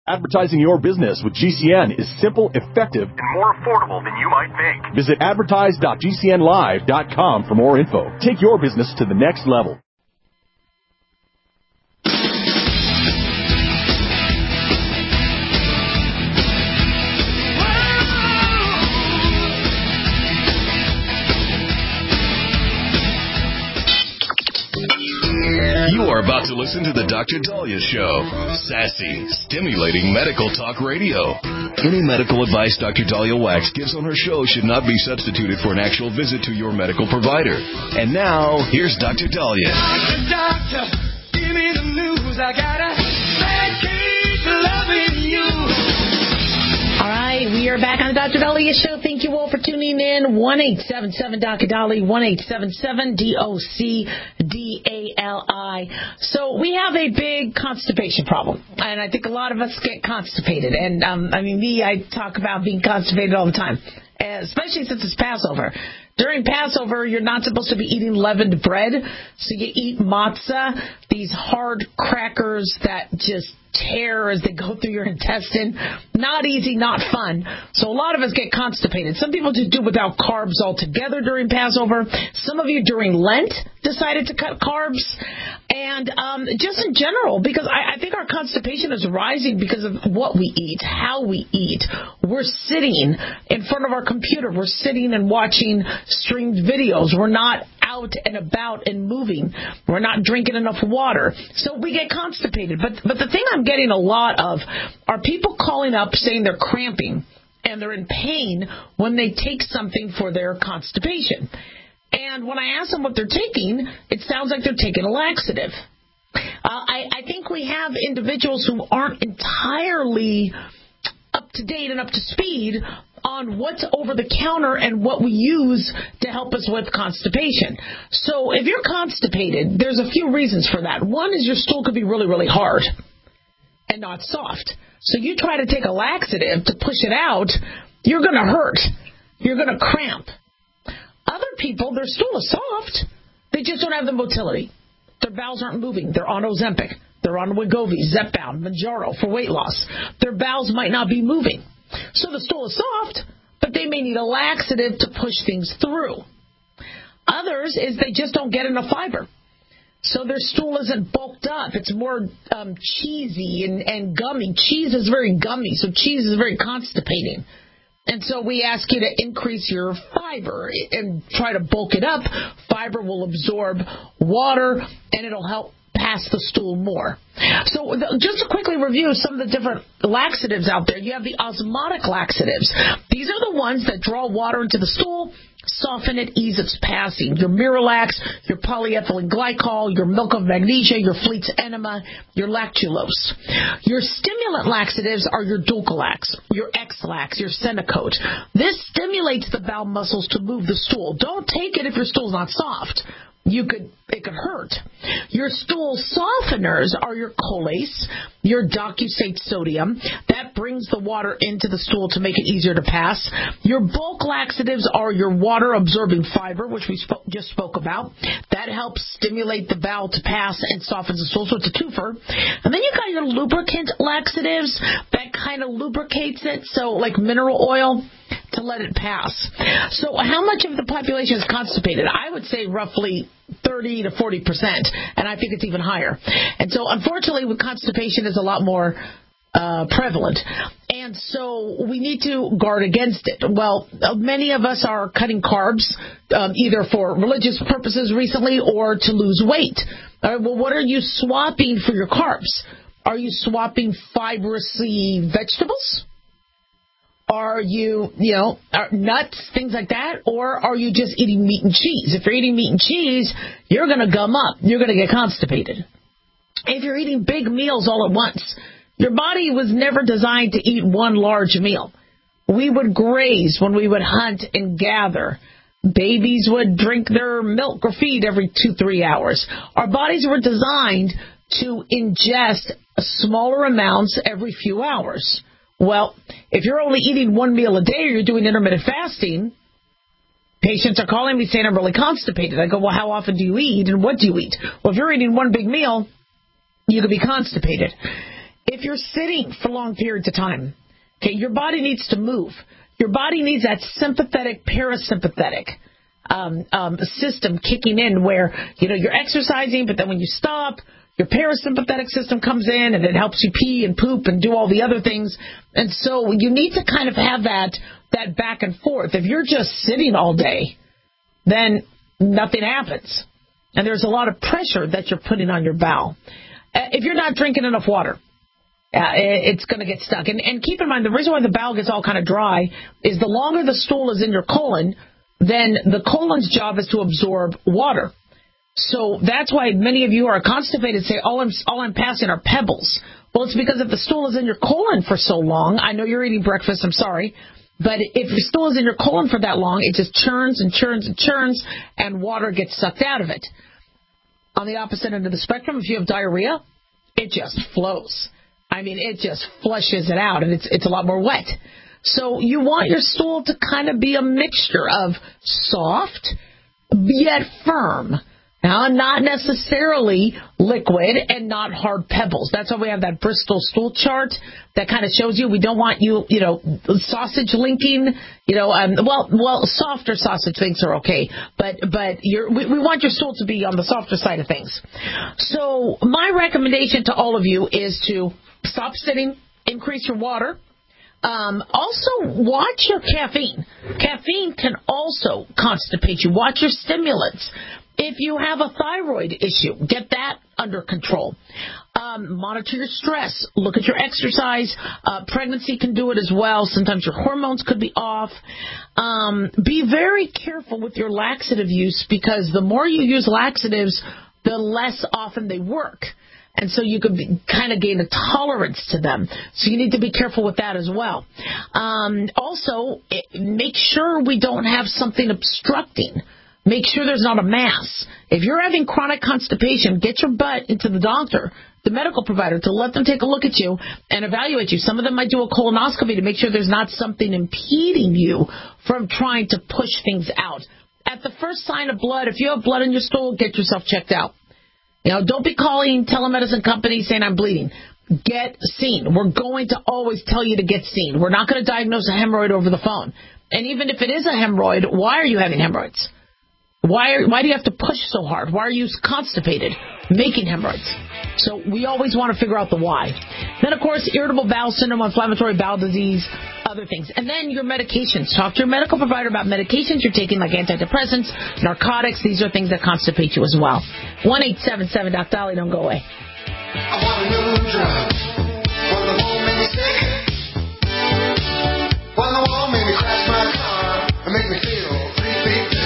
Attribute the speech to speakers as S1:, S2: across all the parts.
S1: Advertising your business with GCN is simple, effective, and more affordable than you might think. Visit advertise.gcnlive.com for more info. Take your business to the next level.
S2: You are about to listen to the Dr. Daliah Show. Sassy, stimulating medical talk radio. Any medical advice Dr. Daliah Wax gives on her show should not be substituted for an actual visit to your medical provider. And now, here's Dr. Daliah.
S3: Doctor, give me the news. I got a bad case of loving you.
S4: All right, we are back on the Dr. Daliah Show. Thank you all for tuning in. 1-877-Dr. 1-877-DOC-DALI. So we have a big constipation problem, and I think a lot of us get constipated. And, I talk about being constipated all the time, especially since it's Passover. During Passover, you're not supposed to be eating leavened bread, so you eat matzah, these hard crackers that just tear as they go through your intestine. Not easy, not fun. So a lot of us get constipated. Some people just do without carbs altogether during Passover. Some of you during Lent decided to cut carbs. And just in general, because I think our constipation is rising because of what we eat, how we eat. We're sitting in front of our computer. We're sitting and watching streamed videos. We're not out and about and moving. We're not drinking enough water. So we get constipated. But the thing I'm getting a lot of are people calling up saying they're cramping and they're in pain when they take something for their constipation. And when I ask them what they're taking, it sounds like they're taking a laxative. I think we have individuals who aren't entirely up to date and up to speed on what's over the counter and what we use to help us with constipation. So if you're constipated, there's a few reasons for that. One is your stool could be really, really hard and not soft. So you try to take a laxative to push it out, you're going to hurt. You're going to cramp. Other people, their stool is soft. They just don't have the motility. Their bowels aren't moving. They're on Ozempic. They're on Wegovy, Zepbound, Mounjaro for weight loss. Their bowels might not be moving. So the stool is soft, but they may need a laxative to push things through. Others is they just don't get enough fiber. So their stool isn't bulked up. It's more cheesy and gummy. Cheese is very gummy, so cheese is very constipating. And so we ask you to increase your fiber and try to bulk it up. Fiber will absorb water, and it'll help pass the stool more. So just to quickly review some of the different laxatives out there, you have the osmotic laxatives. These are the ones that draw water into the stool, soften it, ease its passing. Your Miralax, your polyethylene glycol, your milk of magnesia, your Fleet's enema, your lactulose. Your stimulant laxatives are your Dulcolax, your X-Lax, your Senacote. This stimulates the bowel muscles to move the stool. Don't take it if your stool's not soft. It could hurt. Your stool softeners are your Colace, your Docusate sodium. That brings the water into the stool to make it easier to pass. Your bulk laxatives are your water-absorbing fiber, which we just spoke about. That helps stimulate the bowel to pass and softens the stool, so it's a twofer. And then you got your lubricant laxatives. That kind of lubricates it, so like mineral oil, to let it pass. So how much of the population is constipated? I would say roughly 30 to 40%, and I think it's even higher. And so unfortunately, with constipation is a lot more prevalent. And so we need to guard against it. Well, many of us are cutting carbs, either for religious purposes recently or to lose weight. All right, well, what are you swapping for your carbs? Are you swapping fibrously vegetables? Are you, nuts, things like that? Or are you just eating meat and cheese? If you're eating meat and cheese, you're going to gum up. You're going to get constipated. If you're eating big meals all at once, your body was never designed to eat one large meal. We would graze when we would hunt and gather. Babies would drink their milk or feed every 2-3 hours. Our bodies were designed to ingest smaller amounts every few hours. Well, if you're only eating one meal a day or you're doing intermittent fasting, patients are calling me saying I'm really constipated. I go, well, how often do you eat and what do you eat? Well, if you're eating one big meal, you could be constipated. If you're sitting for long periods of time, okay, your body needs to move. Your body needs that sympathetic, parasympathetic system kicking in where, you're exercising, but then when you stop, your parasympathetic system comes in and it helps you pee and poop and do all the other things. And so you need to kind of have that back and forth. If you're just sitting all day, then nothing happens. And there's a lot of pressure that you're putting on your bowel. If you're not drinking enough water, it's going to get stuck. And keep in mind, the reason why the bowel gets all kind of dry is the longer the stool is in your colon, then the colon's job is to absorb water. So that's why many of you are constipated say, all I'm passing are pebbles. Well, it's because if the stool is in your colon for so long, I know you're eating breakfast, I'm sorry, but if the stool is in your colon for that long, it just churns and churns and churns, and water gets sucked out of it. On the opposite end of the spectrum, if you have diarrhea, it just flows. I mean, it just flushes it out, and it's a lot more wet. So you want your stool to kind of be a mixture of soft yet firm. Now, not necessarily liquid and not hard pebbles. That's why we have that Bristol stool chart that kind of shows you we don't want you, sausage linking, softer sausage links are okay, but we want your stool to be on the softer side of things. So my recommendation to all of you is to stop sitting, increase your water. Also, watch your caffeine. Caffeine can also constipate you. Watch your stimulants. If you have a thyroid issue, get that under control. Monitor your stress. Look at your exercise. Pregnancy can do it as well. Sometimes your hormones could be off. Be very careful with your laxative use, because the more you use laxatives, the less often they work. And so you could kind of gain a tolerance to them. So you need to be careful with that as well. Also, make sure we don't have something obstructing. Make sure there's not a mass. If you're having chronic constipation, get your butt into the doctor, the medical provider, to let them take a look at you and evaluate you. Some of them might do a colonoscopy to make sure there's not something impeding you from trying to push things out. At the first sign of blood, if you have blood in your stool, get yourself checked out. Don't be calling telemedicine companies saying I'm bleeding. Get seen. We're going to always tell you to get seen. We're not going to diagnose a hemorrhoid over the phone. And even if it is a hemorrhoid, why are you having hemorrhoids? Why do you have to push so hard? Why are you constipated, making hemorrhoids? So we always want to figure out the why. Then, of course, irritable bowel syndrome, inflammatory bowel disease, other things. And then your medications. Talk to your medical provider about medications you're taking, like antidepressants, narcotics. These are things that constipate you as well. 1-877-DOC-DOLLY. Don't go away.
S3: I want a new drug. When the wall made me sick. When the wall made me crash my car and make me feel 3 feet thick.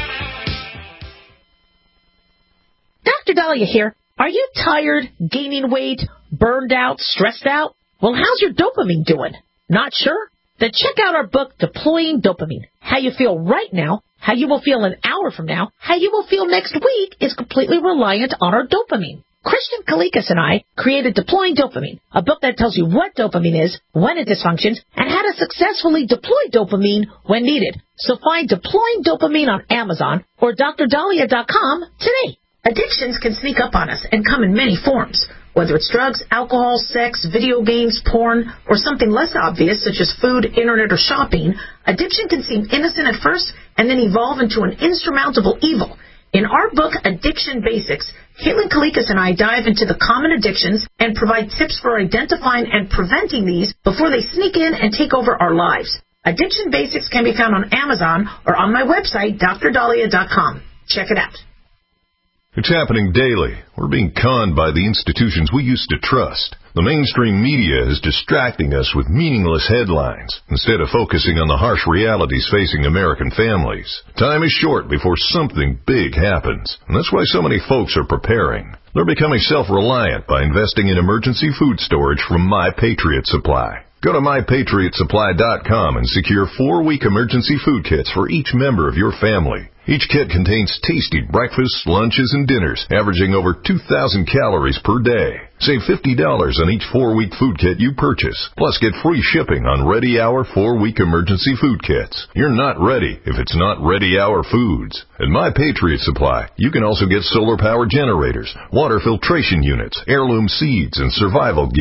S4: Dr. Dahlia here. Are you tired, gaining weight, burned out, stressed out? Well, how's your dopamine doing? Not sure? Then check out our book, Deploying Dopamine. How you feel right now, how you will feel an hour from now, how you will feel next week is completely reliant on our dopamine. Christian Kalikas and I created Deploying Dopamine, a book that tells you what dopamine is, when it dysfunctions, and how to successfully deploy dopamine when needed. So find Deploying Dopamine on Amazon or drdahlia.com today. Addictions can sneak up on us and come in many forms. Whether it's drugs, alcohol, sex, video games, porn, or something less obvious such as food, internet, or shopping, addiction can seem innocent at first and then evolve into an insurmountable evil. In our book, Addiction Basics, Caitlin Kalikas and I dive into the common addictions and provide tips for identifying and preventing these before they sneak in and take over our lives. Addiction Basics can be found on Amazon or on my website, drdahlia.com. Check it out.
S5: It's happening daily. We're being conned by the institutions we used to trust. The mainstream media is distracting us with meaningless headlines instead of focusing on the harsh realities facing American families. Time is short before something big happens, and that's why so many folks are preparing. They're becoming self-reliant by investing in emergency food storage from My Patriot Supply. Go to MyPatriotSupply.com and secure 4-week emergency food kits for each member of your family. Each kit contains tasty breakfasts, lunches, and dinners, averaging over 2,000 calories per day. Save $50 on each 4-week food kit you purchase, plus get free shipping on Ready Hour 4-week emergency food kits. You're not ready if it's not Ready Hour Foods. At My Patriot Supply, you can also get solar power generators, water filtration units, heirloom seeds, and survival gear.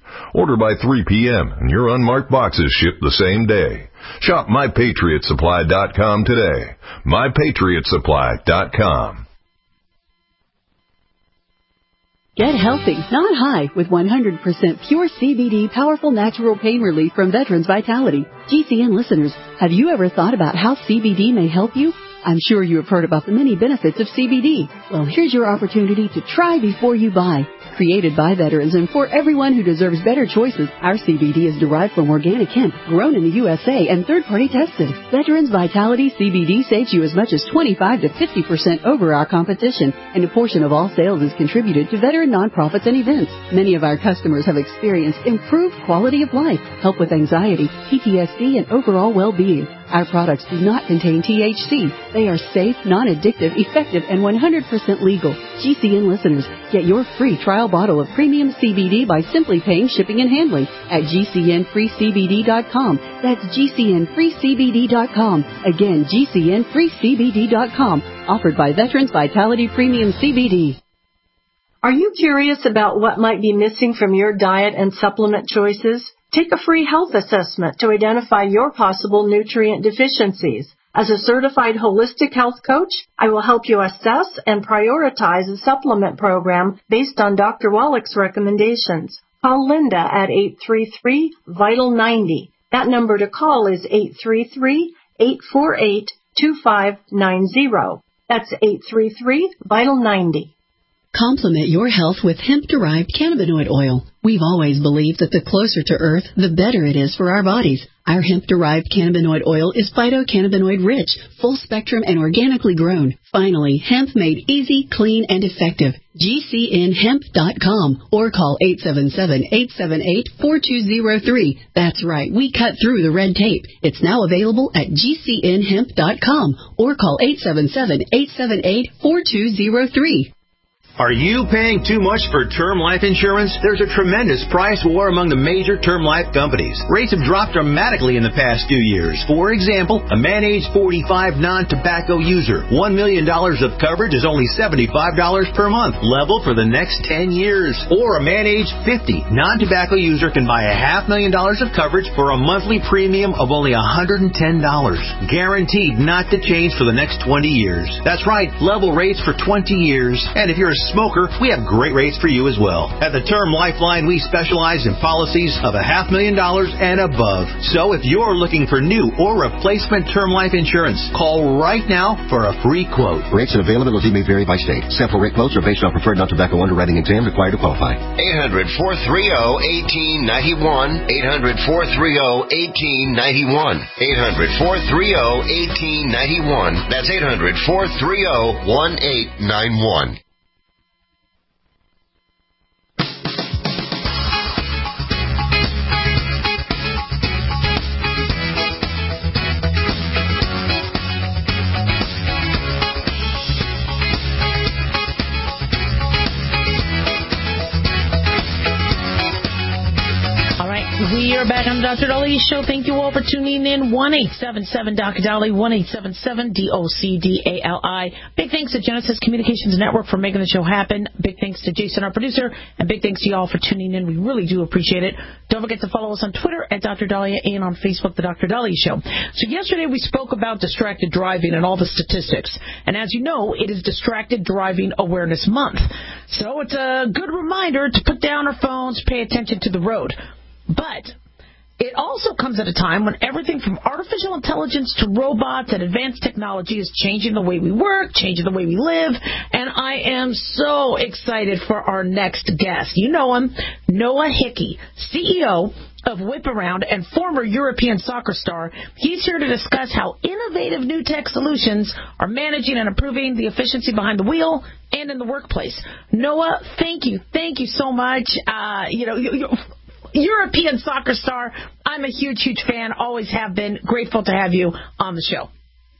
S5: Order by 3 p.m. and your unmarked boxes ship the same day. Shop MyPatriotSupply.com today. MyPatriotSupply.com.
S6: Get healthy, not high, with 100% pure CBD powerful natural pain relief from Veterans Vitality. GCN listeners, have you ever thought about how CBD may help you? I'm sure you have heard about the many benefits of CBD. Well, here's your opportunity to try before you buy. Created by veterans and for everyone who deserves better choices, our CBD is derived from organic hemp, grown in the USA and third-party tested. Veterans Vitality CBD saves you as much as 25 to 50% over our competition, and a portion of all sales is contributed to veteran nonprofits and events. Many of our customers have experienced improved quality of life, help with anxiety, PTSD, and overall well-being. Our products do not contain THC. They are safe, non-addictive, effective, and 100% legal. GCN listeners, get your free trial bottle of premium CBD by simply paying shipping and handling at GCNFreeCBD.com. That's GCNFreeCBD.com. Again, GCNFreeCBD.com. Offered by Veterans Vitality Premium CBD.
S7: Are you curious about what might be missing from your diet and supplement choices? Take a free health assessment to identify your possible nutrient deficiencies. As a certified holistic health coach, I will help you assess and prioritize a supplement program based on Dr. Wallach's recommendations. Call Linda at 833-VITAL-90. That number to call is 833-848-2590. That's 833-VITAL-90.
S6: Complement your health with hemp-derived cannabinoid oil. We've always believed that the closer to Earth, the better it is for our bodies. Our hemp-derived cannabinoid oil is phytocannabinoid-rich, full-spectrum, and organically grown. Finally, hemp made easy, clean, and effective. GCNHemp.com or call 877-878-4203. That's right, we cut through the red tape. It's now available at GCNHemp.com or call 877-878-4203.
S8: Are you paying too much for term life insurance? There's a tremendous price war among the major term life companies. Rates have dropped dramatically in the past few years. For example, a man age 45 non-tobacco user, $1 million of coverage is only $75 per month, level for the next 10 years. Or a man age 50 non-tobacco user can buy $500,000 of coverage for a monthly premium of only $110. Guaranteed not to change for the next 20 years. That's right, level rates for 20 years. And if you're a smoker, we have great rates for you as well. At the Term Lifeline, we specialize in policies of $500,000 and above. So if you're looking for new or replacement term life insurance, call right now for a free quote.
S9: Rates and availability may vary by state. Sample rate quotes are based on preferred non-tobacco underwriting exam required to qualify.
S10: 800-430-1891. 800-430-1891. 800-430-1891. That's 800-430-1891.
S4: We are back on the Dr. Dolly Show. Thank you all for tuning in. 1-877-Dr. Dolly, 1-877-DOCDALI. Big thanks to Genesis Communications Network for making the show happen. Big thanks to Jason, our producer, and big thanks to you all for tuning in. We really do appreciate it. Don't forget to follow us on Twitter at Dr. Dahlia and on Facebook, The Dr. Dolly Show. So yesterday we spoke about distracted driving and all the statistics. And as you know, it is Distracted Driving Awareness Month. So it's a good reminder to put down our phones, pay attention to the road. But it also comes at a time when everything from artificial intelligence to robots and advanced technology is changing the way we work, changing the way we live, and I am so excited for our next guest. You know him, Noah Hickey, CEO of Whip Around and former European soccer star. He's here to discuss how innovative new tech solutions are managing and improving the efficiency behind the wheel and in the workplace. Noah, thank you so much. European soccer star. I'm a huge fan. Always have been. Grateful to have you on the show.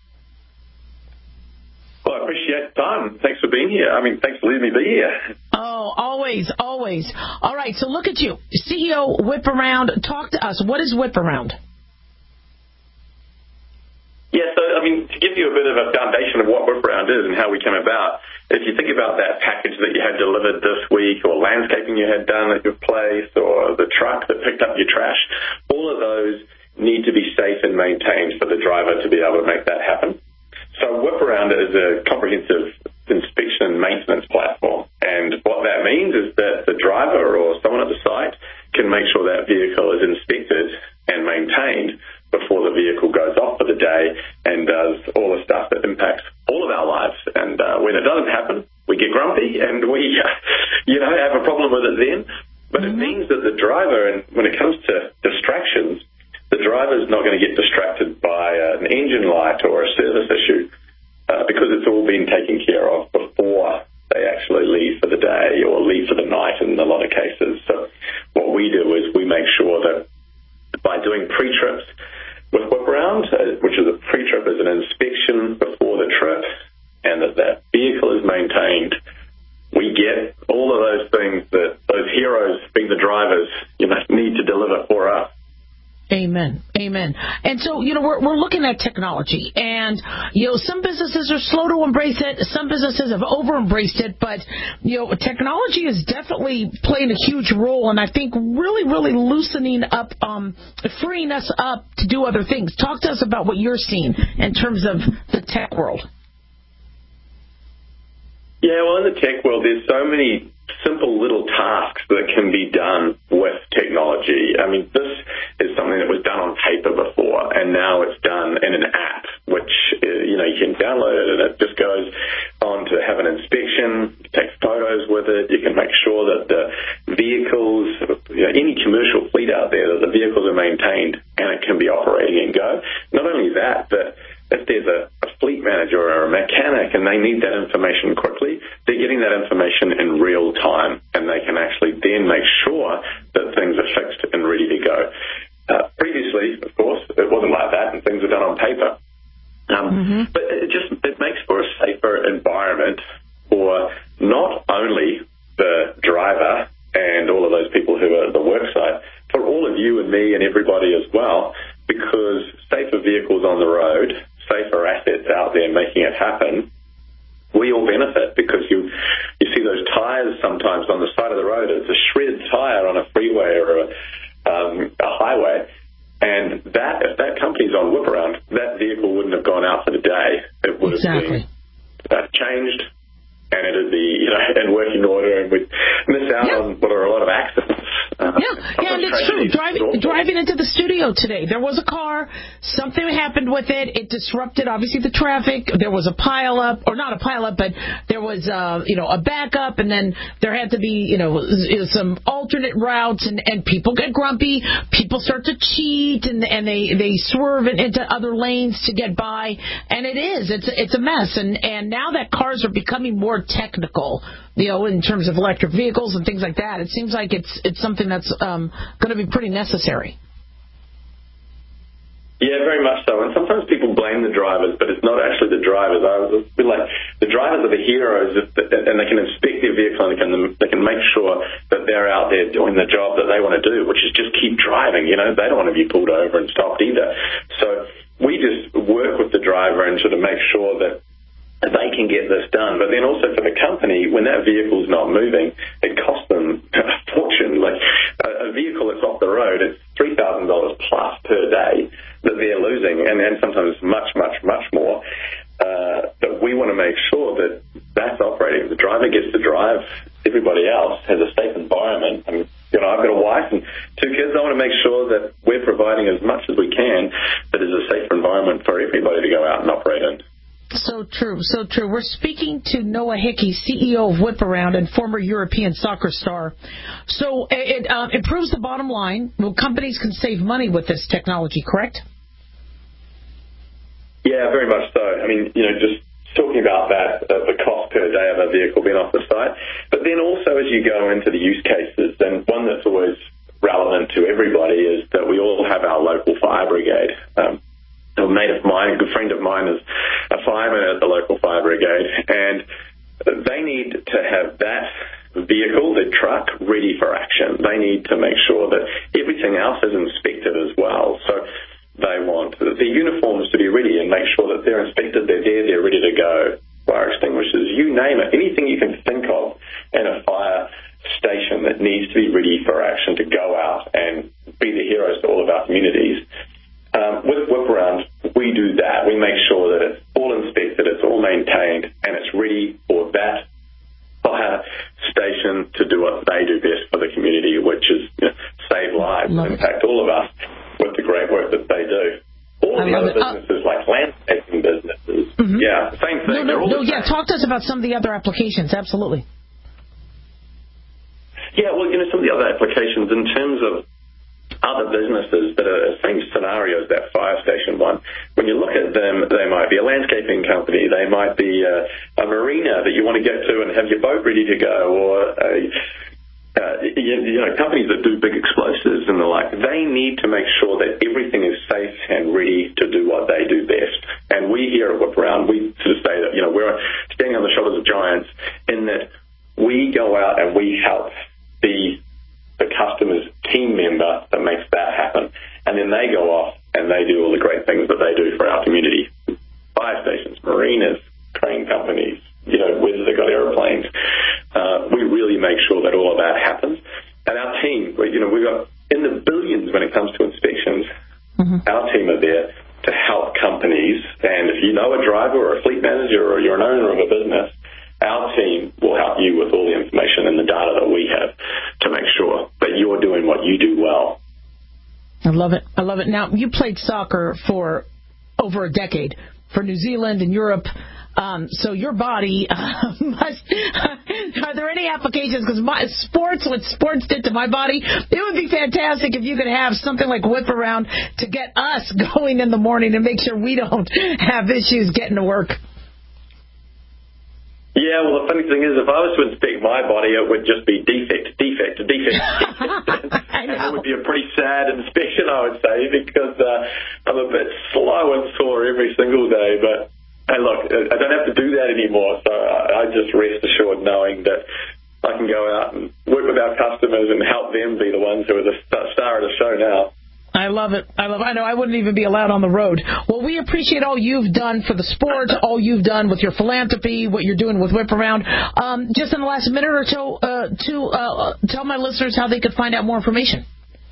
S11: Well, I appreciate the time. Thanks for being here. Thanks for letting me be here.
S4: Oh, always. All right, so look at you. CEO Whip Around. Talk to us. What is Whip Around?
S11: Yeah, so, I mean, to give you a bit of a foundation of what Whiparound is and how we came about, if you think about that package that you had delivered this week, or landscaping you had done at your place, or the truck that picked up your trash, all of those need to be safe and maintained for the driver to be able to make that happen. So Whiparound is a comprehensive inspection and maintenance platform. And what that means is that the driver or someone at the site can make sure that vehicle is inspected and maintained before the vehicle goes off for the day and does all the stuff that impacts all of our lives. And when it doesn't happen, we get grumpy and we, have a problem with it then. But it means that the driver, and when it comes to distractions, the driver's not going to get distracted by an engine light or a service issue because it's all been taken care of before they actually leave for the day or leave for the night in a lot of cases. So what we do is we make sure that by doing pre-trips with Whiparound, which is a pre-trip is an inspection before the trip, and that vehicle is maintained, we get all of those things that those heroes, being the drivers, need to deliver for us.
S4: Amen. Amen. And so, we're looking at technology, and, some businesses are slow to embrace it. Some businesses have over-embraced it, but, technology is definitely playing a huge role, and I think really, really loosening up, freeing us up to do other things. Talk to us about what you're seeing in terms of the tech world.
S11: Yeah, well, in the tech world, there's so many simple little tasks that can be done with technology. I mean, this is something that was done on paper before, and now it's done in an app, which, you can download it, and it just goes on to have an inspection, take photos with it. You can make sure that the vehicles, any commercial fleet out there, that the vehicles are maintained and it can be operating and go. Not only that, but if there's a fleet manager or a mechanic and they need that information quickly, they're getting that information in real time, and they can actually then make sure that things are fixed and ready to go. Previously, of course, it wasn't like that, and things were done on paper. But it makes for a safer environment for not only the driver and all of those people who are at the work site, for all of you and me and everybody as well, because safer vehicles on the road, safer assets out there making it happen, we all benefit, because you see those tires sometimes on the side of the road. It's a shredded tire on a freeway or a highway, and if that company's on Whiparound, that vehicle wouldn't have gone out for the day. It would have been changed, and it would be in working order, and we'd miss out on what are a lot of accidents.
S4: And it's true. Driving into the studio today, there was a car, something happened with it. It disrupted, obviously, the traffic. There was a pile-up, or not a pile-up, but there was, a backup, and then there had to be, some alternate routes, and people get grumpy. People start to cheat, and they swerve into other lanes to get by, and it's a mess. And now that cars are becoming more technical, in terms of electric vehicles and things like that, it seems like it's something that's going to be pretty necessary.
S11: Yeah, very much so. And sometimes people blame the drivers, but it's not actually the drivers. I feel like the drivers are the heroes, and they can inspect their vehicle, and they can make sure that they're out there doing the job that they want to do, which is just keep driving. They don't want to be pulled over and stopped either. So we just work with the driver and sort of make sure that they can get this done. But then also for the company, when that vehicle's not moving, it costs them a fortune. Like a vehicle that's off the road, it's $3,000 plus per day that they're losing, and then sometimes much, much, much more. But we want to make sure that that's operating. The driver gets to drive. Everybody else has a safe environment. I mean, I've got a wife and 2 kids. I want to make sure that we're providing as much as we can that is a safer environment for everybody to go out and operate in.
S4: So true, so true. We're speaking to Noah Hickey, CEO of Whiparound and former European soccer star. So it improves the bottom line. Well, companies can save money with this technology, correct?
S11: Yeah, very much so. I mean, just talking about that, the cost per day of a vehicle being off the site. But then also as you go into the use cases, and one that's always relevant to everybody is that we all have our local fire brigade. A mate of mine, a good friend of mine, is a fireman at the local fire brigade, and they need to have that vehicle, the truck, ready for action. They need to make sure that everything else is inspected as well. So they want their uniforms to be ready and make sure that they're inspected, they're there, they're ready to go. Fire extinguishers, you name it, anything you can think of in a fire station that needs to be ready for action to go out and be the heroes to all of our communities. With Whip Around, we do that. We make sure that it's all inspected, it's all maintained, and it's ready for that fire station to do what they do best for the community, which is save lives and impact all of us with the great work that they do. All the other businesses, like landscaping businesses, same thing.
S4: Talk to us about some of the other applications. Absolutely.
S11: Yeah, well, some of the other applications in terms of other businesses that are same scenarios, that fire station one, when you look at them, they might be a landscaping company, they might be a marina that you want to get to and have your boat ready to go, or companies that do big explosives and the like. They need to make sure that everything is safe and ready to do what they do best. And we here at Whip Around, we sort of say that we're standing on the shoulders of giants in that we go out and we help be the customer's team member that makes that happen. And then they go off and they do all the great things that they do for our community. Fire stations, marinas, crane companies, whether they've got airplanes. We really make sure that all of that happens. And our team, we've got in the billions when it comes to inspections. Our team are there to help companies. And if you know a driver or a fleet manager or you're an owner of a business, our team will help you with all the information and the data that we have to make sure that you're doing what you do well.
S4: I love it. I love it. Now, you played soccer for over a decade for New Zealand and Europe. So your body must... Are there any applications? Because what sports did to my body, it would be fantastic if you could have something like Whip Around to get us going in the morning and make sure we don't have issues getting to work.
S11: Yeah, well, the funny thing is, if I was to inspect my body, it would just be defect. And it would be a pretty sad inspection, I would say, because I'm a bit slow and sore every single day. But, hey, look, I don't have to do that anymore, so I just rest assured knowing that I can go out and work with our customers and help them be the ones who are the star of the show now.
S4: I love it. I know I wouldn't even be allowed on the road. Well, we appreciate all you've done for the sport, all you've done with your philanthropy, what you're doing with Whip Around. Just in the last minute or so, tell my listeners how they could find out more information.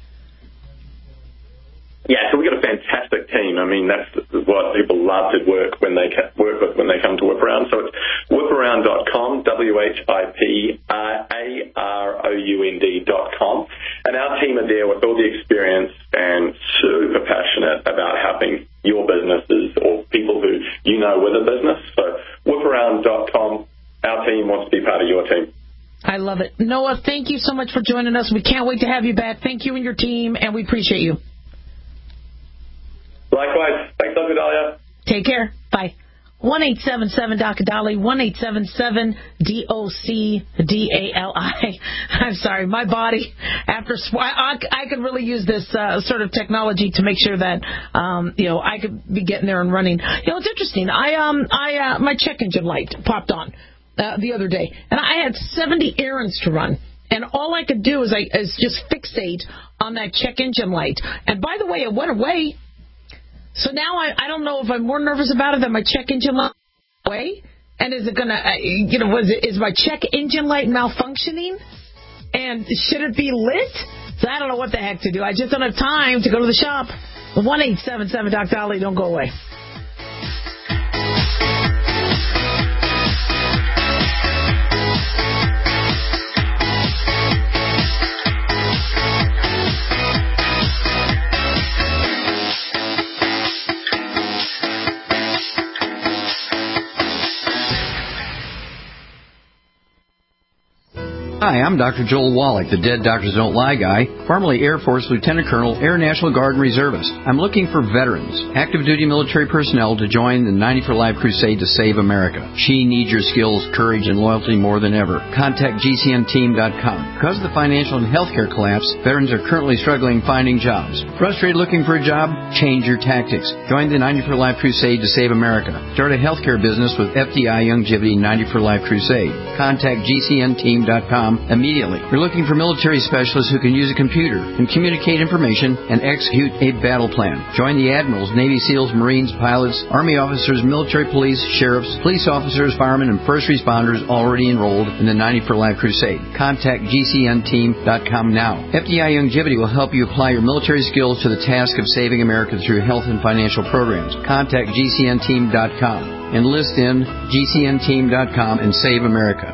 S11: Yeah, so we've got a fantastic team. I mean, that's what people love to work with when they come to Whip Around. So it's whiparound.com, WHIPAROUND.com. And our team are there with all the experience and super passionate about helping your businesses or people who with a business. So whiparound.com, our team wants to be part of your team.
S4: I love it. Noah, thank you so much for joining us. We can't wait to have you back. Thank you and your team, and we appreciate you.
S11: Likewise. Thanks, Dr. Dahlia.
S4: Take care. Bye. 1-877-Dr. Dolly, 1-877-DOC-DALI. I'm sorry, my body, I could really use this sort of technology to make sure that, I could be getting there and running. It's interesting. My check engine light popped on the other day, and I had 70 errands to run. And all I could do is just fixate on that check engine light. And by the way, it went away. So now I don't know if I'm more nervous about it than my check engine light away. And is it going to, is my check engine light malfunctioning? And should it be lit? So I don't know what the heck to do. I just don't have time to go to the shop. 1-877-Dr. Dolly, don't go away.
S12: Hi, I'm Dr. Joel Wallach, the Dead Doctors Don't Lie guy, formerly Air Force Lieutenant Colonel, Air National Guard and Reservist. I'm looking for veterans, active duty military personnel to join the 90 for Life crusade to save America. She needs your skills, courage, and loyalty more than ever. Contact GCNteam.com. Because of the financial and healthcare collapse, veterans are currently struggling finding jobs. Frustrated looking for a job? Change your tactics. Join the 90 for Life crusade to save America. Start a healthcare business with FDI Longevity 90 for Life crusade. Contact GCNteam.com home immediately. You're looking for military specialists who can use a computer and communicate information and execute a battle plan. Join the admirals, Navy SEALs, Marines, pilots, Army officers, military police, sheriffs, police officers, firemen, and first responders already enrolled in the 90 for Life Crusade. Contact GCNteam.com now. FDI Longevity will help you apply your military skills to the task of saving America through health and financial programs. Contact GCNteam.com. Enlist in GCNteam.com and save America.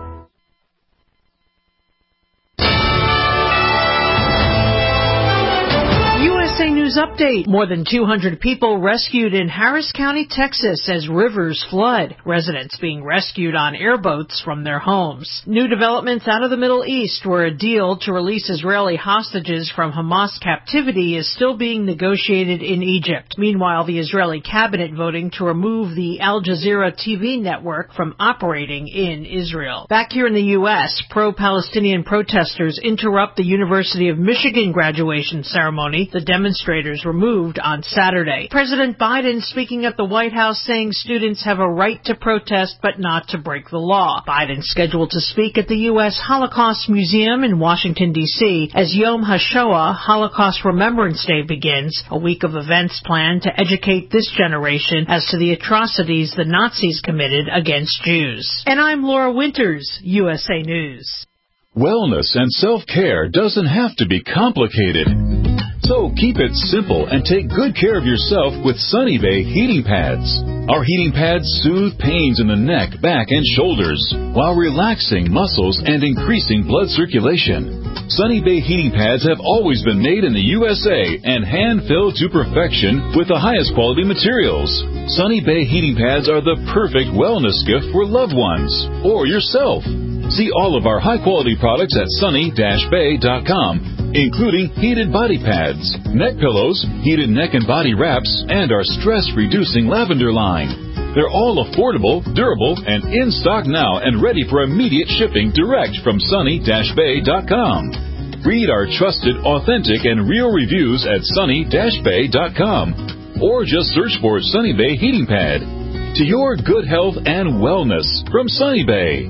S13: USA News Update. More than 200 people rescued in Harris County, Texas as rivers flood. Residents being rescued on airboats from their homes. New developments out of the Middle East, where a deal to release Israeli hostages from Hamas captivity is still being negotiated in Egypt. Meanwhile, the Israeli cabinet voting to remove the Al Jazeera TV network from operating in Israel. Back here in the U.S., pro-Palestinian protesters interrupt the University of Michigan graduation ceremony. The demonstrators were moved on Saturday. President Biden speaking at the White House saying students have a right to protest but not to break the law. Biden scheduled to speak at the U.S. Holocaust Museum in Washington, D.C. as Yom HaShoah, Holocaust Remembrance Day, begins, a week of events planned to educate this generation as to the atrocities the Nazis committed against Jews. And I'm Laura Winters, USA News.
S14: Wellness and self-care doesn't have to be complicated. So keep it simple and take good care of yourself with Sunny Bay heating pads. Our heating pads soothe pains in the neck, back, and shoulders while relaxing muscles and increasing blood circulation. Sunny Bay heating pads have always been made in the USA and hand-filled to perfection with the highest quality materials. Sunny Bay heating pads are the perfect wellness gift for loved ones or yourself. See all of our high-quality products at sunny-bay.com, including heated body pads, neck pillows, heated neck and body wraps, and our stress-reducing lavender line. They're all affordable, durable, and in stock now and ready for immediate shipping direct from sunny-bay.com. Read our trusted, authentic, and real reviews at sunny-bay.com or just search for Sunny Bay Heating Pad. To your good health and wellness from Sunny Bay.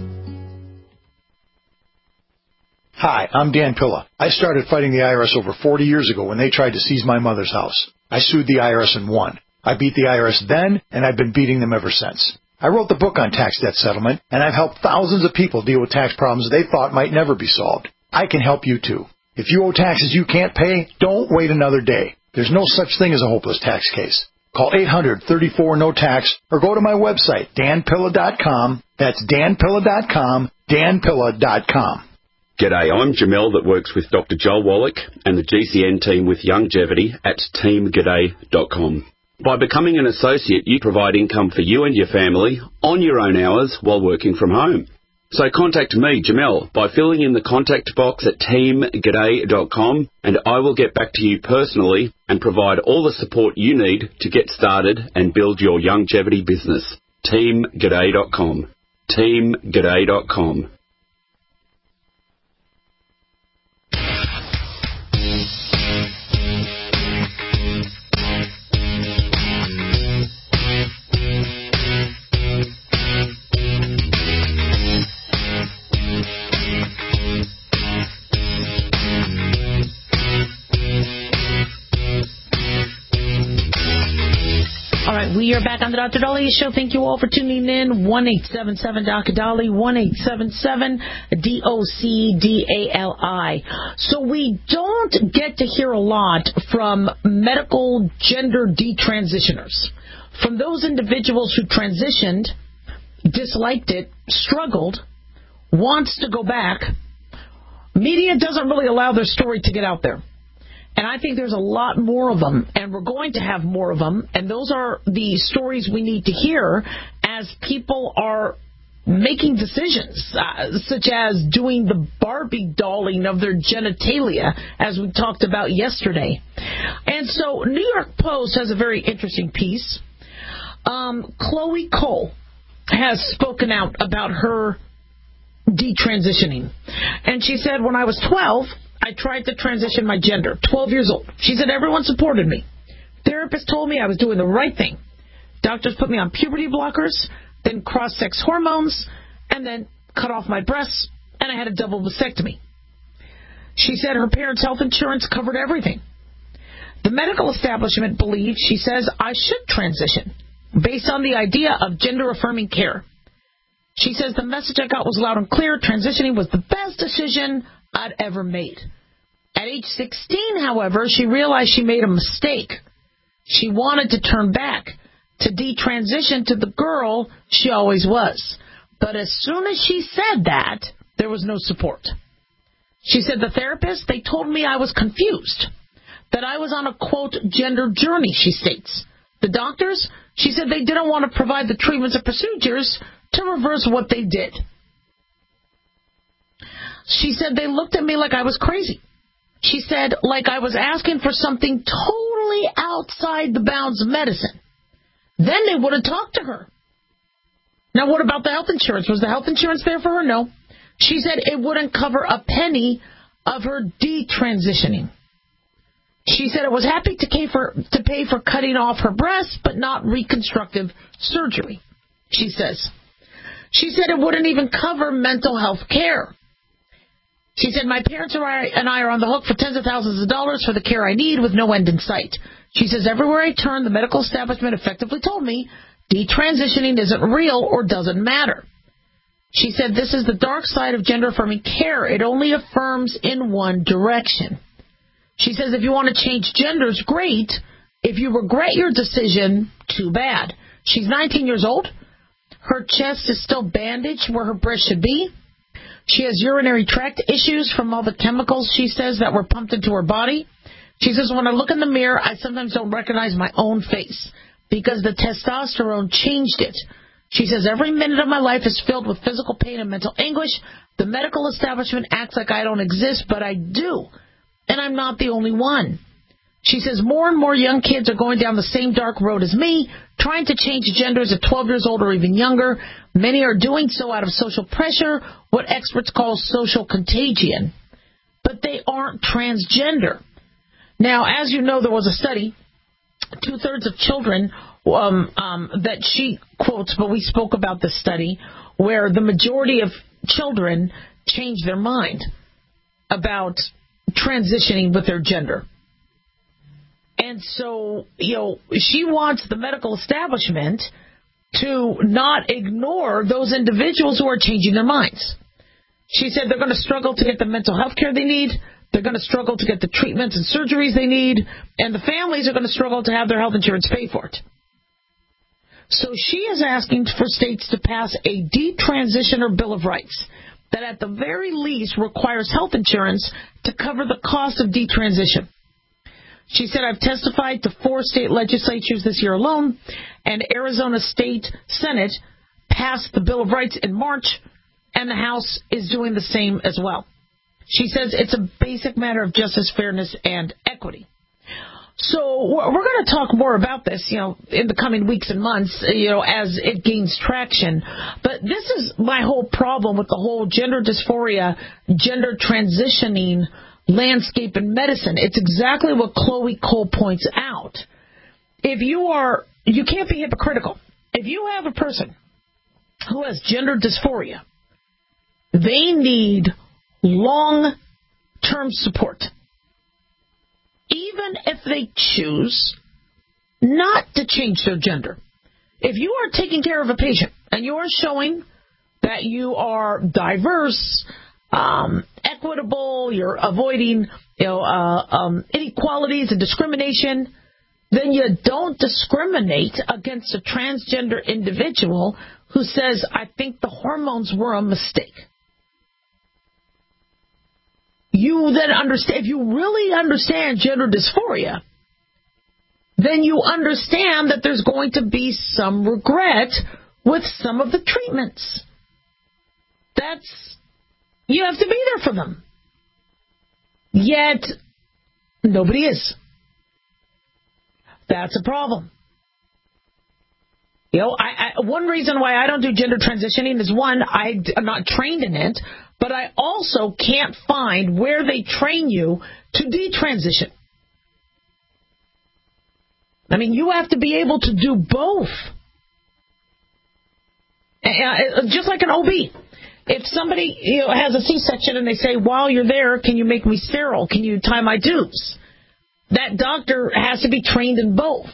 S15: Hi, I'm Dan Pilla. I started fighting the IRS over 40 years ago when they tried to seize my mother's house. I sued the IRS and won. I beat the IRS then, and I've been beating them ever since. I wrote the book on tax debt settlement, and I've helped thousands of people deal with tax problems they thought might never be solved. I can help you too. If you owe taxes you can't pay, don't wait another day. There's no such thing as a hopeless tax case. Call 800-34-NO-TAX or go to my website, danpilla.com. That's danpilla.com, danpilla.com.
S16: G'day, I'm Jamel that works with Dr. Joel Wallach and the GCN team with Longevity at teamg'day.com. By becoming an associate, you provide income for you and your family on your own hours while working from home. So contact me, Jamel, by filling in the contact box at teamg'day.com and I will get back to you personally and provide all the support you need to get started and build your longevity business. teamg'day.com. teamg'day.com.
S4: We are back on the Dr. Daliah Show. Thank you all for tuning in. 1-877-Dr. Dali, 1-877-DOCDALI. So we don't get to hear a lot from medical gender detransitioners, from those individuals who transitioned, disliked it, struggled, wants to go back. Media doesn't really allow their story to get out there. And I think there's a lot more of them, and we're going to have more of them, and those are the stories we need to hear as people are making decisions, such as doing the Barbie dolling of their genitalia, as we talked about yesterday. And so New York Post has a very interesting piece. Chloe Cole has spoken out about her detransitioning. And she said, when I was 12... I tried to transition my gender, 12 years old. She said everyone supported me. Therapists told me I was doing the right thing. Doctors put me on puberty blockers, then cross-sex hormones, and then cut off my breasts, and and I had a double vasectomy. She said her parents' health insurance covered everything. The medical establishment believes, she says, I should transition based on the idea of gender-affirming care. She says the message I got was loud and clear. Transitioning was the best decision I'd ever made. At age 16, however, she realized she made a mistake. She wanted to turn back, to detransition to the girl she always was. But as soon as she said that, there was no support. She said the therapist, they told me I was confused, that I was on a, quote, gender journey, she states. The doctors, she said they didn't want to provide the treatments and procedures to reverse what they did. She said they looked at me like I was crazy. She said like I was asking for something totally outside the bounds of medicine. Then they wouldn't talk to her. Now, what about the health insurance? Was the health insurance there for her? No. She said it wouldn't cover a penny of her detransitioning. She said it was happy to pay for cutting off her breasts, but not reconstructive surgery, she says. She said it wouldn't even cover mental health care. She said, my parents and I are on the hook for tens of thousands of dollars for the care I need with no end in sight. She says, everywhere I turn, the medical establishment effectively told me detransitioning isn't real or doesn't matter. She said, this is the dark side of gender-affirming care. It only affirms in one direction. She says, if you want to change genders, great. If you regret your decision, too bad. She's 19 years old. Her chest is still bandaged where her breast should be. She has urinary tract issues from all the chemicals, she says, that were pumped into her body. She says, when I look in the mirror, I sometimes don't recognize my own face because the testosterone changed it. She says, every minute of my life is filled with physical pain and mental anguish. The medical establishment acts like I don't exist, but I do. And I'm not the only one. She says more and more young kids are going down the same dark road as me, trying to change genders at 12 years old or even younger. Many are doing so out of social pressure, what experts call social contagion. But they aren't transgender. Now, as you know, there was a study, 2/3 of children that she quotes, but we spoke about this study, where the majority of children change their mind about transitioning with their gender. And so, she wants the medical establishment to not ignore those individuals who are changing their minds. She said they're going to struggle to get the mental health care they need. They're going to struggle to get the treatments and surgeries they need. And the families are going to struggle to have their health insurance pay for it. So she is asking for states to pass a detransitioner Bill of Rights that at the very least requires health insurance to cover the cost of detransition. She said, I've testified to 4 state legislatures this year alone, and Arizona State Senate passed the Bill of Rights in March, and the House is doing the same as well. She says it's a basic matter of justice, fairness, and equity. So we're going to talk more about this, in the coming weeks and months, as it gains traction. But this is my whole problem with the whole gender dysphoria, gender transitioning landscape in medicine. It's exactly what Chloe Cole points out. You can't be hypocritical. If you have a person who has gender dysphoria, they need long-term support. Even if they choose not to change their gender. If you are taking care of a patient and you are showing that you are diverse, equitable, you're avoiding inequalities and discrimination, then you don't discriminate against a transgender individual who says, I think the hormones were a mistake. You then understand, if you really understand gender dysphoria, then you understand that there's going to be some regret with some of the treatments. You have to be there for them. Yet, nobody is. That's a problem. One reason why I don't do gender transitioning is, one, I'm not trained in it, but I also can't find where they train you to detransition. I mean, you have to be able to do both. Just like an OB. If somebody has a C-section and they say, while you're there, can you make me sterile? Can you tie my tubes? That doctor has to be trained in both.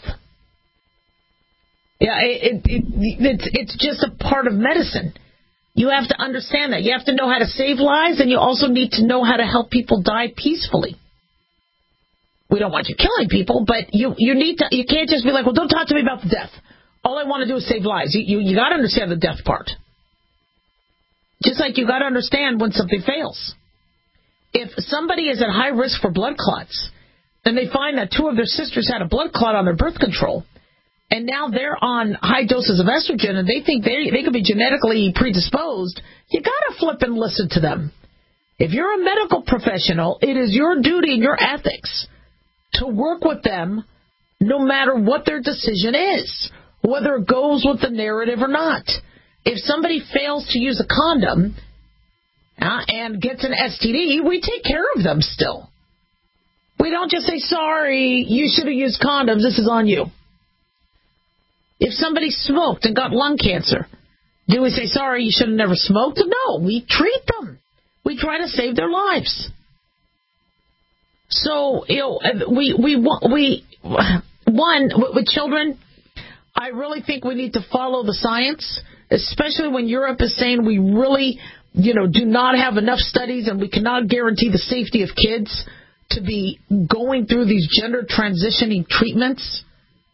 S4: Yeah, it's just a part of medicine. You have to understand that. You have to know how to save lives, and you also need to know how to help people die peacefully. We don't want you killing people, but you need to. You can't just be like, well, don't talk to me about the death. All I want to do is save lives. You got to understand the death part. Just like you got to understand when something fails. If somebody is at high risk for blood clots, and they find that 2 of their sisters had a blood clot on their birth control, and now they're on high doses of estrogen, and they think they could be genetically predisposed, you got to flip and listen to them. If you're a medical professional, it is your duty and your ethics to work with them no matter what their decision is, whether it goes with the narrative or not. If somebody fails to use a condom and gets an STD, we take care of them still. We don't just say, sorry, you should have used condoms, this is on you. If somebody smoked and got lung cancer, do we say, sorry, you should have never smoked? No, we treat them. We try to save their lives. So, with children, I really think we need to follow the science, especially when Europe is saying we really, do not have enough studies and we cannot guarantee the safety of kids to be going through these gender transitioning treatments.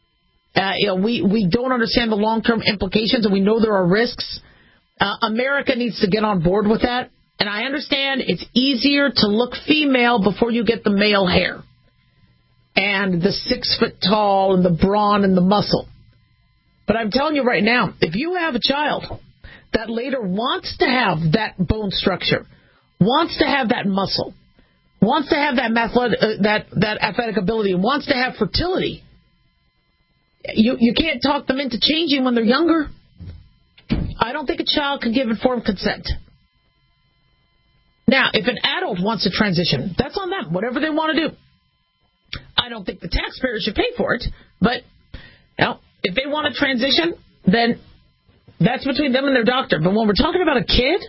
S4: We don't understand the long-term implications, and we know there are risks. America needs to get on board with that. And I understand it's easier to look female before you get the male hair and the 6 foot tall and the brawn and the muscle. But I'm telling you right now, if you have a child that later wants to have that bone structure, wants to have that muscle, wants to have that athletic ability, wants to have fertility, you can't talk them into changing when they're younger. I don't think a child can give informed consent. Now, if an adult wants to transition, that's on them, whatever they want to do. I don't think the taxpayer should pay for it, but if they want to transition, then that's between them and their doctor. But when we're talking about a kid,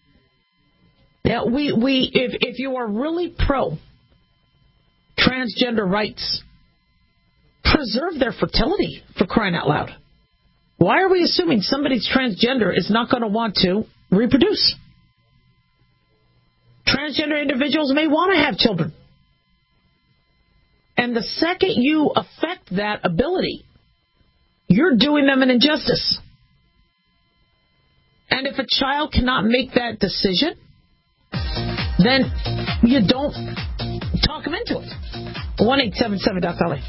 S4: if you are really pro transgender rights, preserve their fertility, for crying out loud. Why are we assuming somebody's transgender is not going to want to reproduce? Transgender individuals may want to have children. And the second you affect that ability, you're doing them an injustice. And if a child cannot make that decision, then you don't talk them into it. 1-877-DOC-LA.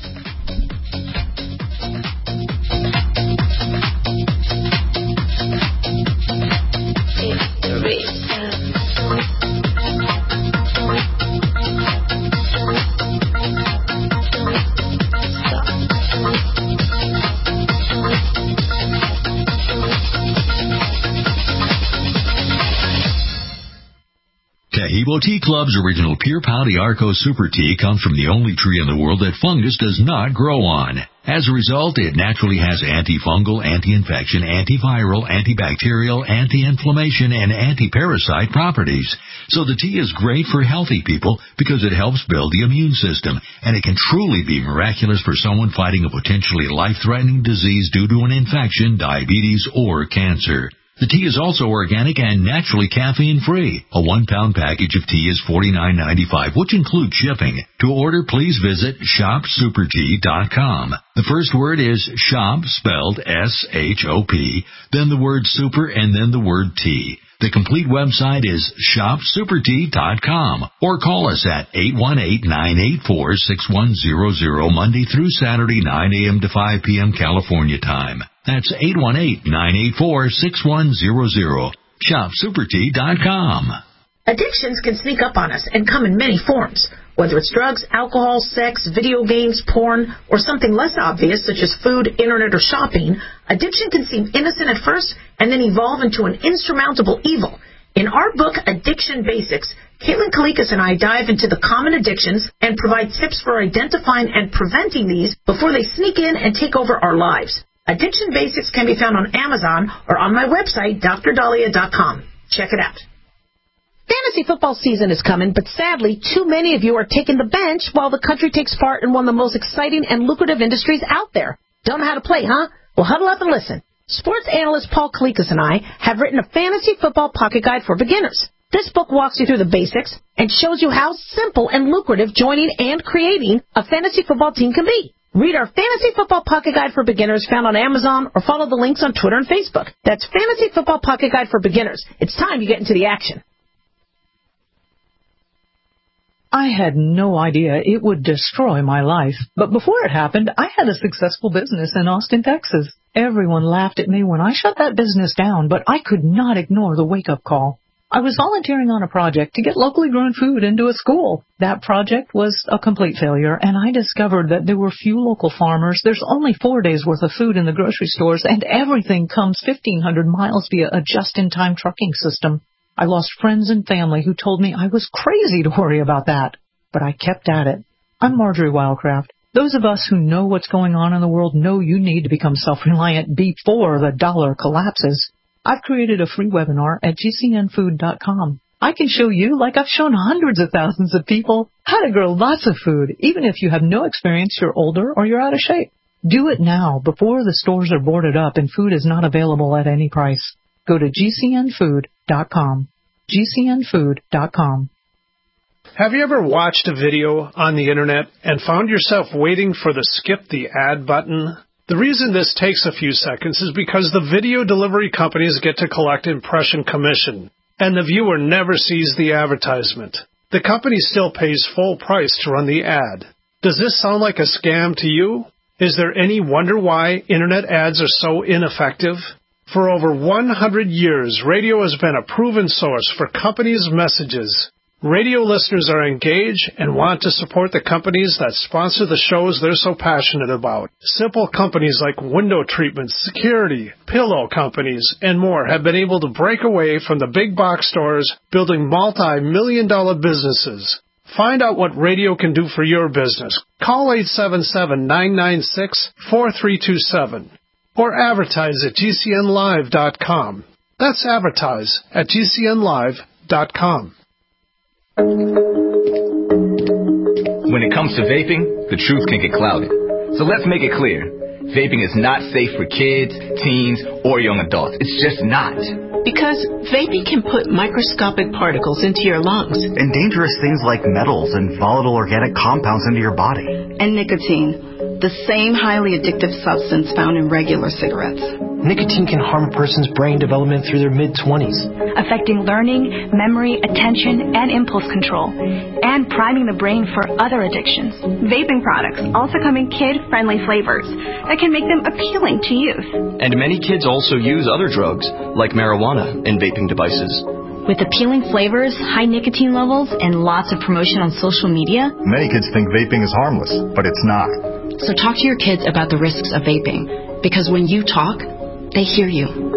S17: Taheebo Tea Club's original Pure Pau d'Arco Super Tea comes from the only tree in the world that fungus does not grow on. As a result, it naturally has antifungal, anti-infection, antiviral, antibacterial, anti-inflammation, and anti-parasite properties. So the tea is great for healthy people because it helps build the immune system, and it can truly be miraculous for someone fighting a potentially life-threatening disease due to an infection, diabetes, or cancer. The tea is also organic and naturally caffeine-free. A 1-pound package of tea is $49.95, which includes shipping. To order, please visit shopsupertea.com. The first word is shop, spelled S-H-O-P, then the word super, and then the word tea. The complete website is shopsupertea.com, or call us at 818-984-6100 Monday through Saturday, 9 a.m. to 5 p.m. California time. That's 818-984-6100. ShopSuperTea.com.
S4: Addictions can sneak up on us and come in many forms. Whether it's drugs, alcohol, sex, video games, porn, or something less obvious such as food, internet, or shopping, addiction can seem innocent at first and then evolve into an insurmountable evil. In our book, Addiction Basics, Caitlin Kalikas and I dive into the common addictions and provide tips for identifying and preventing these before they sneak in and take over our lives. Addiction Basics can be found on Amazon or on my website, drdahlia.com. Check it out. Fantasy football season is coming, but sadly, too many of you are taking the bench while the country takes part in one of the most exciting and lucrative industries out there. Don't know how to play, huh? Well, huddle up and listen. Sports analyst Paul Kalikas and I have written a fantasy football pocket guide for beginners. This book walks you through the basics and shows you how simple and lucrative joining and creating a fantasy football team can be. Read our Fantasy Football Pocket Guide for Beginners found on Amazon or follow the links on Twitter and Facebook. That's Fantasy Football Pocket Guide for Beginners. It's time you get into the action.
S18: I had no idea it would destroy my life, but before it happened, I had a successful business in Austin, Texas. Everyone laughed at me when I shut that business down, but I could not ignore the wake-up call. I was volunteering on a project to get locally grown food into a school. That project was a complete failure, and I discovered that there were few local farmers. There's only 4 days' worth of food in the grocery stores, and everything comes 1,500 miles via a just-in-time trucking system. I lost friends and family who told me I was crazy to worry about that, but I kept at it. I'm Marjorie Wildcraft. Those of us who know what's going on in the world know you need to become self-reliant before the dollar collapses. I've created a free webinar at gcnfood.com. I can show you, like I've shown hundreds of thousands of people, how to grow lots of food, even if you have no experience, you're older, or you're out of shape. Do it now, before the stores are boarded up and food is not available at any price. Go to gcnfood.com. gcnfood.com.
S19: Have you ever watched a video on the internet and found yourself waiting for the skip the ad button? The reason this takes a few seconds is because the video delivery companies get to collect impression commission, and the viewer never sees the advertisement. The company still pays full price to run the ad. Does this sound like a scam to you? Is there any wonder why internet ads are so ineffective? For over 100 years, radio has been a proven source for companies' messages. Radio listeners are engaged and want to support the companies that sponsor the shows they're so passionate about. Simple companies like window treatments, security, pillow companies, and more have been able to break away from the big box stores, building multi-million-dollar businesses. Find out what radio can do for your business. Call 877-996-4327 or advertise at gcnlive.com. That's advertise at gcnlive.com.
S20: When it comes to vaping, the truth can get clouded. So let's make it clear. Vaping is not safe for kids, teens, or young adults. It's just not.
S21: Because vaping can put microscopic particles into your lungs.
S22: And dangerous things like metals and volatile organic compounds into your body.
S23: And nicotine, the same highly addictive substance found in regular cigarettes.
S24: Nicotine can harm a person's brain development through their mid-20s,
S25: affecting learning, memory, attention, and impulse control, and priming the brain for other addictions.
S26: Vaping products also come in kid-friendly flavors that can make them appealing to youth.
S27: And many kids also use other drugs, like marijuana, in vaping devices.
S25: With appealing flavors, high nicotine levels, and lots of promotion on social media,
S28: many kids think vaping is harmless, but it's not.
S25: So talk to your kids about the risks of vaping, because when you talk, they hear you.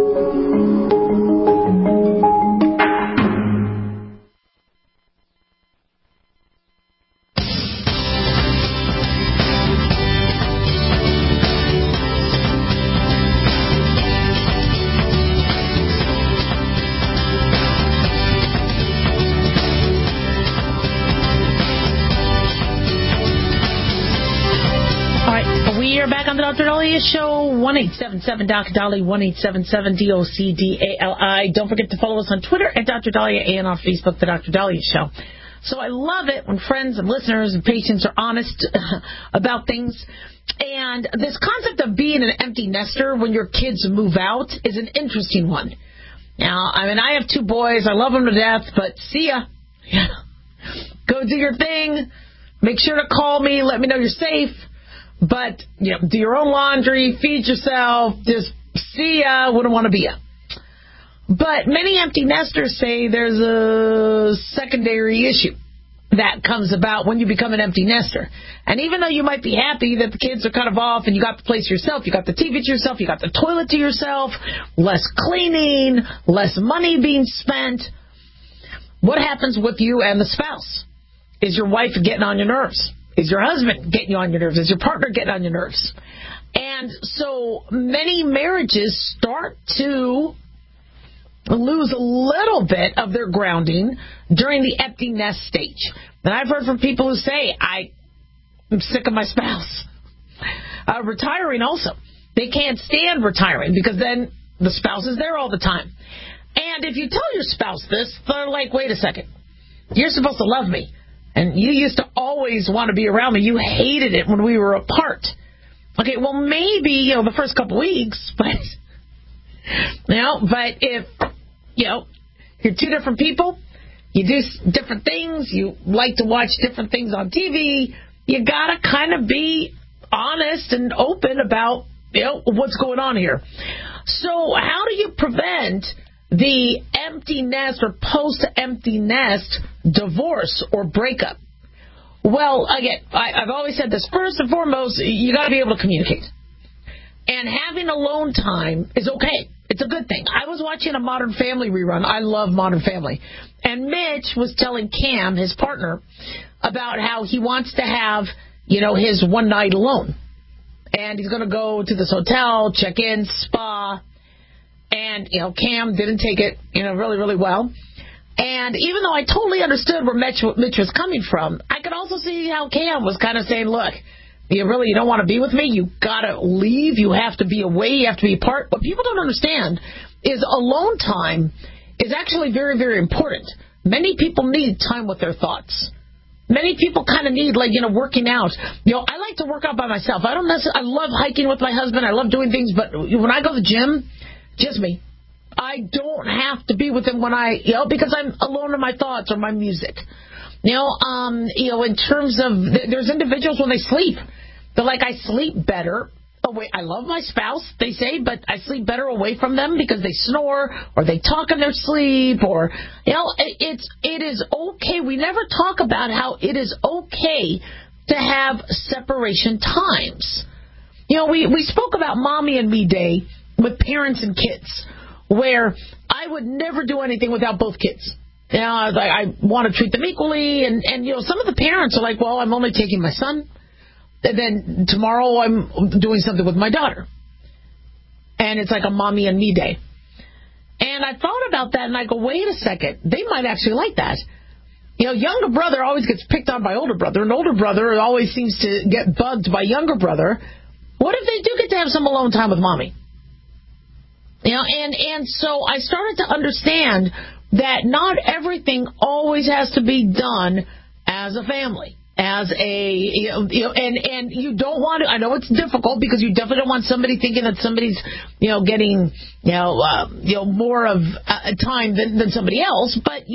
S4: Dr. Dahlia Show, 1-877-DOC-DOLLY, 1-877-DOC-DALI. Don't forget to follow us on Twitter at Dr. Dahlia and on Facebook, The Dr. Dahlia Show. So I love it when friends and listeners and patients are honest about things. And this concept of being an empty nester when your kids move out is an interesting one. Now, I mean, I have 2 boys. I love them to death, but see ya. Go do your thing. Make sure to call me. Let me know you're safe. But, do your own laundry, feed yourself, just see ya, wouldn't want to be ya. But many empty nesters say there's a secondary issue that comes about when you become an empty nester. And even though you might be happy that the kids are kind of off and you got the place to yourself, you got the TV to yourself, you got the toilet to yourself, less cleaning, less money being spent, what happens with you and the spouse? Is your wife getting on your nerves? Is your husband getting you on your nerves? Is your partner getting on your nerves? And so many marriages start to lose a little bit of their grounding during the empty nest stage. And I've heard from people who say, I'm sick of my spouse. Retiring also. They can't stand retiring because then the spouse is there all the time. And if you tell your spouse this, they're like, wait a second. You're supposed to love me. And you used to always want to be around me. You hated it when we were apart. Okay, well, maybe, the first couple weeks, but, but if, you're two different people, you do different things, you like to watch different things on TV, you got to kind of be honest and open about, what's going on here. So how do you prevent the empty nest or post-empty nest divorce or breakup? Well, again, I've always said this. First and foremost, you got to be able to communicate. And having alone time is okay. It's a good thing. I was watching a Modern Family rerun. I love Modern Family. And Mitch was telling Cam, his partner, about how he wants to have, his one night alone. And he's going to go to this hotel, check in, spa. And, Cam didn't take it, really, really well. And even though I totally understood where Mitch was coming from, I could also see how Cam was kind of saying, look, you don't want to be with me? You got to leave. You have to be away. You have to be apart. What people don't understand is alone time is actually very, very important. Many people need time with their thoughts. Many people kind of need, working out. I like to work out by myself. I love hiking with my husband. I love doing things. But when I go to the gym, just me. I don't have to be with him when because I'm alone in my thoughts or my music. In terms of, there's individuals when they sleep, they're like, I sleep better away. I love my spouse, they say, but I sleep better away from them because they snore or they talk in their sleep or, it is okay. We never talk about how it is okay to have separation times. We spoke about Mommy and Me Day with parents and kids, where I would never do anything without both kids. I want to treat them equally, and some of the parents are like, well, I'm only taking my son, and then tomorrow I'm doing something with my daughter. And it's like a Mommy and Me Day. And I thought about that, and I go, wait a second, they might actually like that. Younger brother always gets picked on by older brother, and older brother always seems to get bugged by younger brother. What if they do get to have some alone time with Mommy? And so I started to understand that not everything always has to be done as a family, and you don't want to. I know it's difficult because you definitely don't want somebody thinking that somebody's, getting, more of time than somebody else. But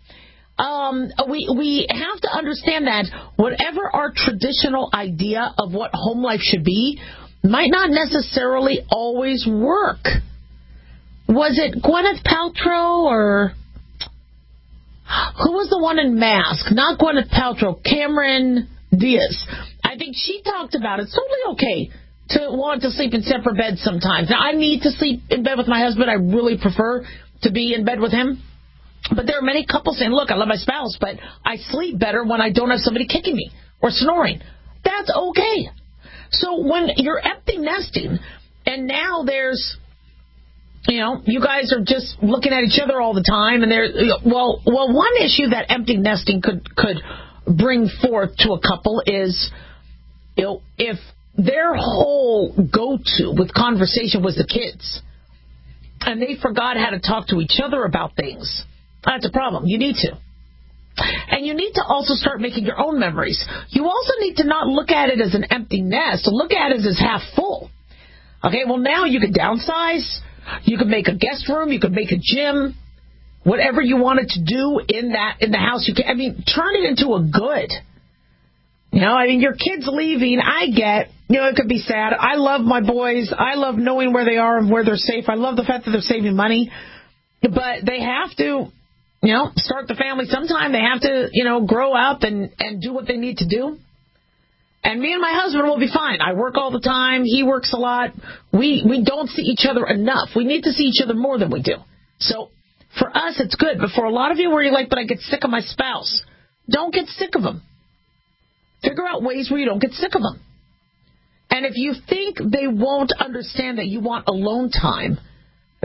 S4: we have to understand that whatever our traditional idea of what home life should be might not necessarily always work. Was it Gwyneth Paltrow or who was the one in Mask? Not Gwyneth Paltrow, Cameron Diaz. I think she talked about it's totally okay to want to sleep in separate beds sometimes. Now, I need to sleep in bed with my husband. I really prefer to be in bed with him. But there are many couples saying, look, I love my spouse, but I sleep better when I don't have somebody kicking me or snoring. That's okay. So when you're empty nesting and now there's, you guys are just looking at each other all the time, and one issue that empty nesting could bring forth to a couple is, if their whole go-to with conversation was the kids, and they forgot how to talk to each other about things, that's a problem. You need to. And you need to also start making your own memories. You also need to not look at it as an empty nest. Look at it as half full. Okay, well, now you could downsize. You could make a guest room. You could make a gym. Whatever you wanted to do in the house, you can. Turn it into a good. Your kids leaving, I get, it could be sad. I love my boys. I love knowing where they are and where they're safe. I love the fact that they're saving money. But they have to, start the family sometime. They have to, grow up and do what they need to do. And me and my husband will be fine. I work all the time. He works a lot. We don't see each other enough. We need to see each other more than we do. So for us, it's good. But for a lot of you where you're like, but I get sick of my spouse, don't get sick of them. Figure out ways where you don't get sick of them. And if you think they won't understand that you want alone time,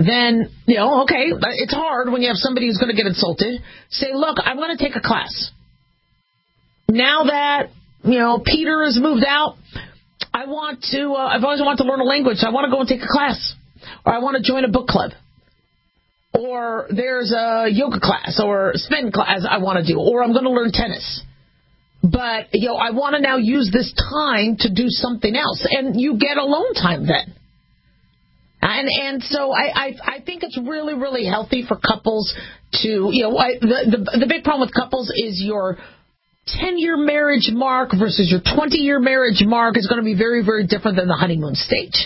S4: then, okay, it's hard when you have somebody who's going to get insulted. Say, look, I'm going to take a class. Now that, Peter has moved out, I've always wanted to learn a language, so I want to go and take a class. Or I want to join a book club. Or there's a yoga class or spin class I want to do. Or I'm going to learn tennis. But, I want to now use this time to do something else. And you get alone time then. And so I think it's really, really healthy for couples to, the big problem with couples is your 10-year marriage mark versus your 20-year marriage mark is going to be very, very different than the honeymoon stage.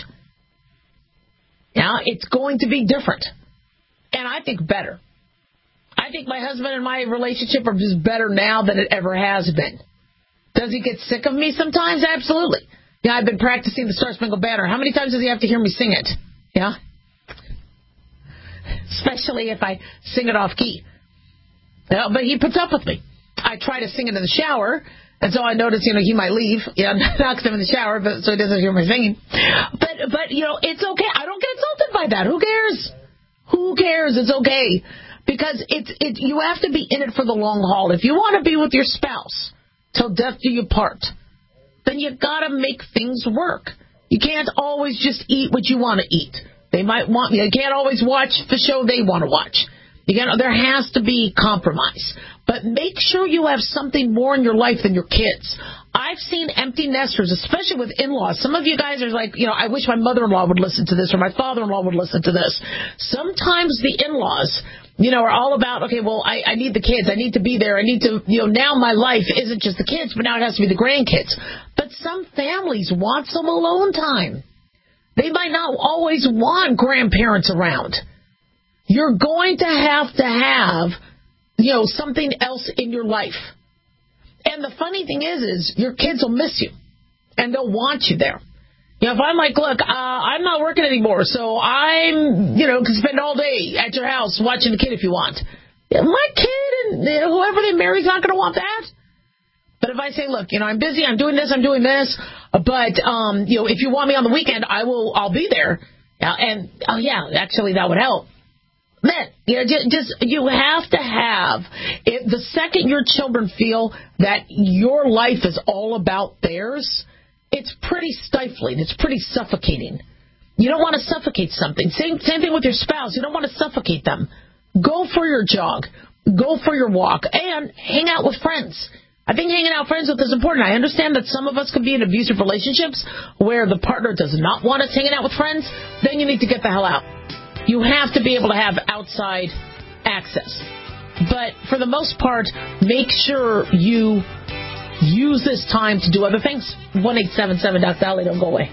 S4: It's going to be different. And I think better. I think my husband and my relationship are just better now than it ever has been. Does he get sick of me sometimes? Absolutely. I've been practicing the Star Spangled Banner. How many times does he have to hear me sing it? Yeah? Especially if I sing it off key. But he puts up with me. I try to sing it in the shower, and so I notice, he might leave. Knocks him in the shower, so he doesn't hear me singing. But it's okay. I don't get insulted by that. Who cares? Who cares? It's okay. Because you have to be in it for the long haul. If you want to be with your spouse till death do you part, then you got to make things work. You can't always just eat what you want to eat. You can't always watch the show they want to watch. There has to be compromise. But make sure you have something more in your life than your kids. I've seen empty nesters, especially with in-laws. Some of you guys are like, I wish my mother-in-law would listen to this or my father-in-law would listen to this. Sometimes the in-laws, are all about, okay, well, I need the kids. I need to be there. I need to, now my life isn't just the kids, but now it has to be the grandkids. But some families want some alone time. They might not always want grandparents around. You're going to have, something else in your life. And the funny thing is your kids will miss you. And they'll want you there. If I'm like, look, I'm not working anymore, so I'm, can spend all day at your house watching the kid if you want. My kid and whoever they marry is not going to want that. But if I say, look, I'm busy, I'm doing this, but, if you want me on the weekend, I'll be there. And, actually that would help. Man, you have to have it. The second your children feel that your life is all about theirs, it's pretty stifling. It's pretty suffocating. You don't want to suffocate something. Same thing with your spouse. You don't want to suffocate them. Go for your jog. Go for your walk. And hang out with friends. I think hanging out with friends is important. I understand that some of us can be in abusive relationships where the partner does not want us hanging out with friends. Then you need to get the hell out. You have to be able to have outside access. But for the most part, make sure you use this time to do other things. 1-877-DOC-DOLLY. Don't go away.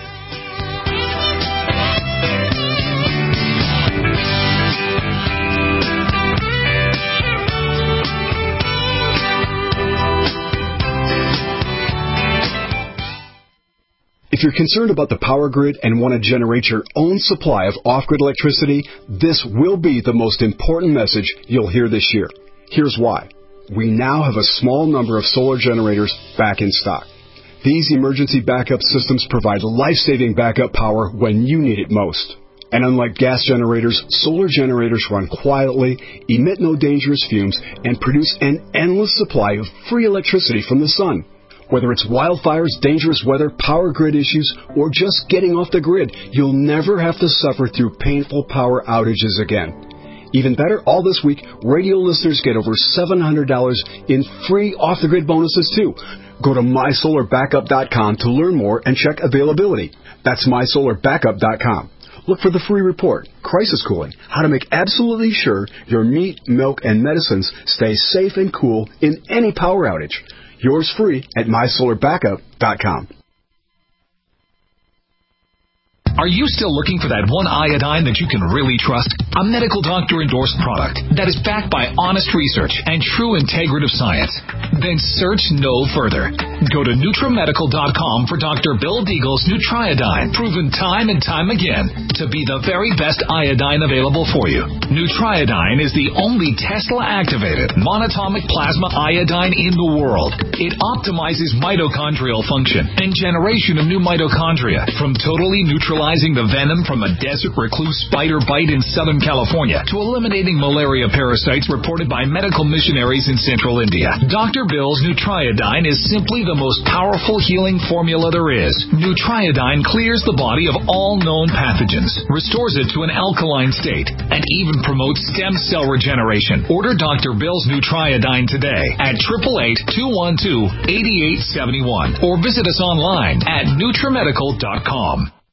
S1: If you're concerned about the power grid and want to generate your own supply of off-grid electricity, this will be the most important message you'll hear this year. Here's why. We now have a small number of solar generators back in stock. These emergency backup systems provide life-saving backup power when you need it most. And unlike gas generators, solar generators run quietly, emit no dangerous fumes, and produce an endless supply of free electricity from the sun. Whether it's wildfires, dangerous weather, power grid issues, or just getting off the grid, you'll never have to suffer through painful power outages again. Even better, all this week, radio listeners get over $700 in free off-the-grid bonuses, too. Go to MySolarBackup.com to learn more and check availability. That's MySolarBackup.com. Look for the free report, Crisis Cooling, how to make absolutely sure your meat, milk, and medicines stay safe and cool in any power outage. Yours free at MySolarBackup.com.
S2: Are you still looking for that one iodine that you can really trust? A medical doctor-endorsed product that is backed by honest research and true integrative science? Then search no further. Go to NutriMedical.com for Dr. Bill Deagle's Nutriodine, proven time and time again to be the very best iodine available for you. Nutriodine is the only Tesla-activated monatomic plasma iodine in the world. It optimizes mitochondrial function and generation of new mitochondria from totally neutralized neutralizing the venom from a desert recluse spider bite in Southern California to eliminating malaria parasites reported by medical missionaries in Central India. Dr. Bill's Nutriodine is simply the most powerful healing formula there is. Nutriodine clears the body of all known pathogens, restores it to an alkaline state, and even promotes stem cell regeneration. Order Dr. Bill's Nutriodine today at 888-212-8871 or visit us online at NutriMedical.com.